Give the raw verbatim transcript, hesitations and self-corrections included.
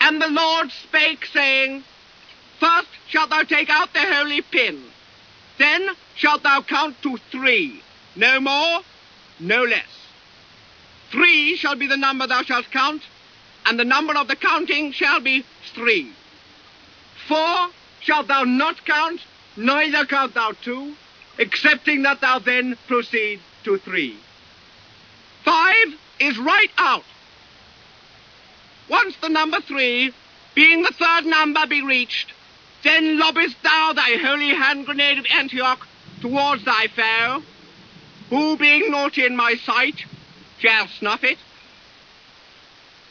And the Lord spake, saying, First shalt thou take out the holy pin, then shalt thou count to three, no more, no less. Three shall be the number thou shalt count, and the number of the counting shall be three. Four shalt thou not count, neither count thou two, excepting that thou then proceed to three. Five is right out. Once the number three, being the third number, be reached, then lobbest thou thy holy hand grenade of Antioch towards thy foe, who, being not in my sight, shall snuff it,